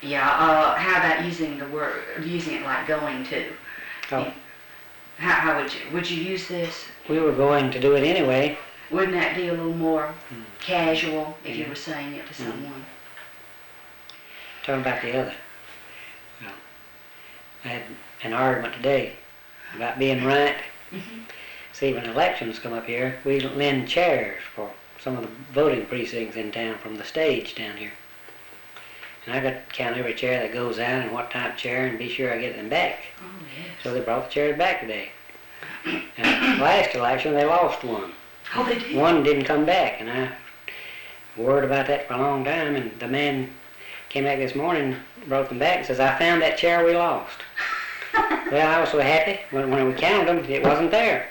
Yeah, how about using the word, using it like going to? Oh. How would you use this? We were going to do it anyway. Wouldn't that be a little more casual if you were saying it to Mm. someone? Talking about the other. Well, I had an argument today about being right. Mm-hmm. See, when elections come up here, we lend chairs for some of the voting precincts in town from the stage down here. And I got to count every chair that goes out and what type of chair and be sure I get them back. Oh, yes. So they brought the chairs back today. And last election they lost one. Oh, they did? One didn't come back, and I worried about that for a long time, and the man came back this morning, brought them back, and says, I found that chair we lost. Well, I was so happy. When we counted them, it wasn't there.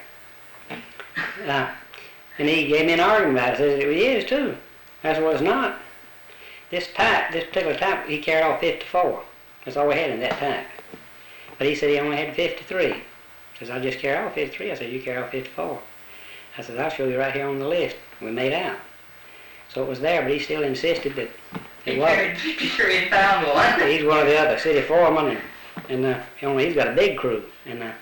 And he gave me an argument about it. He says, it is too. I said, well, it's not. This particular type, he carried all 54. That's all we had in that type. But he said he only had 53. He says, I just carry all 53. I said, you carry all 54. I said, I'll show you right here on the list. We made out. So it was there, but he still insisted that it wasn't. Sure he found one. He's one of the other city foremen, and he's got a big crew. And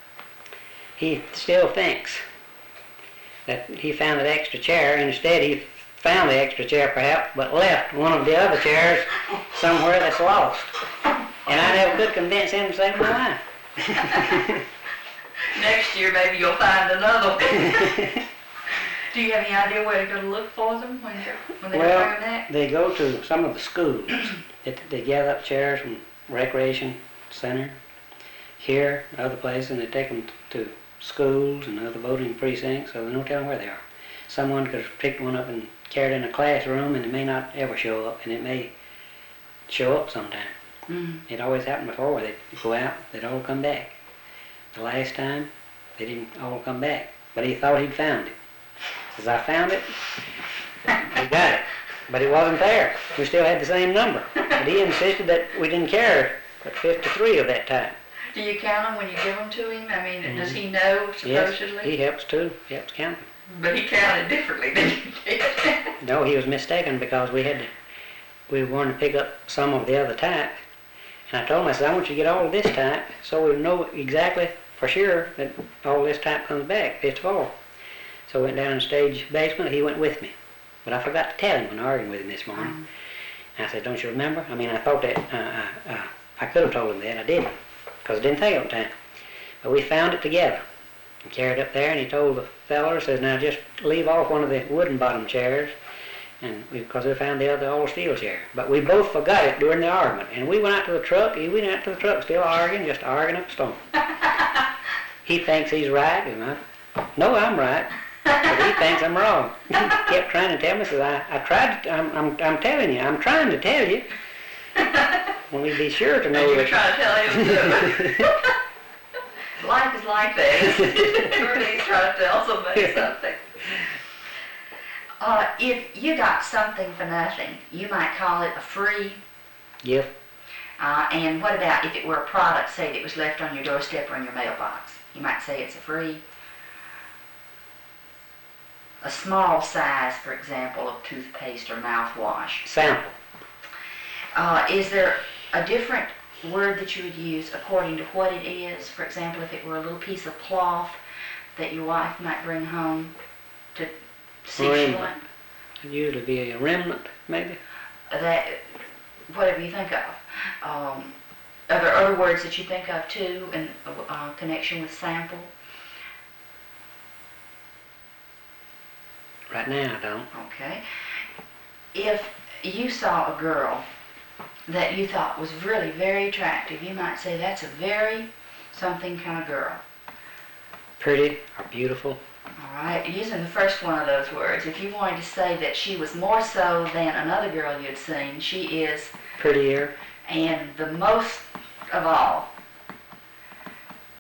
he still thinks that he found that extra chair. Instead, he found the extra chair perhaps, but left one of the other chairs somewhere that's lost. And I never could convince him to save my life. Next year, maybe you'll find another one. Do you have any idea where they're going to look for them when they return that? They go to some of the schools. They gather up chairs from recreation center here, other places, and they take them to schools and other voting precincts, so they don't tell them where they are. Someone could have picked one up and carried it in a classroom, and it may not ever show up, and it may show up sometime. Mm. It always happened before. They'd go out, they'd all come back. The last time, they didn't all come back, but he thought he'd found it. Says, I found it, we got it, but it wasn't there. We still had the same number, but he insisted that we didn't carry but 53 of that type. Do you count them when you give them to him? I mean, does he know, supposedly? Yes, he helps too. He helps count them. But he counted differently than you did. No, he was mistaken because we were going to pick up some of the other type. And I told him, I said, I want you to get all of this type so we know exactly for sure that all this type comes back, 54. So I went down in the stage basement. He went with me. But I forgot to tell him when arguing with him this morning. And I said, don't you remember? I mean, I thought that I could have told him that. I didn't, because I didn't think of it time. But we found it together and carried it up there, and he told the feller, says, now just leave off one of the wooden bottom chairs, and because we found the other all steel chair. But we both forgot it during the argument, and we went out to the truck. He went out to the truck still arguing, just arguing up a storm. He thinks he's right, and no, I'm right, but he thinks I'm wrong. He kept trying to tell me, says, I tried to, I'm telling you, I'm trying to tell you. Well, we'd be sure to know you were that. trying to tell him too. Life is like that. Sure, he's trying to tell somebody something. If you got something for nothing, you might call it a free. Gift. And what about if it were a product, say, that was left on your doorstep or in your mailbox? You might say it's a free. A small size, for example, of toothpaste or mouthwash. Sample. Is there a different word that you would use according to what it is? For example, if it were a little piece of cloth that your wife might bring home to stitch you one. It'd usually be a remnant, maybe. That, whatever you think of. Are there other words that you think of too in connection with sample? Right now, I don't. Okay. If you saw a girl that you thought was really very attractive, you might say that's a very something kind of girl. Pretty or beautiful. All right, using the first one of those words, if you wanted to say that she was more so than another girl you'd seen, she is Prettier. and the most of all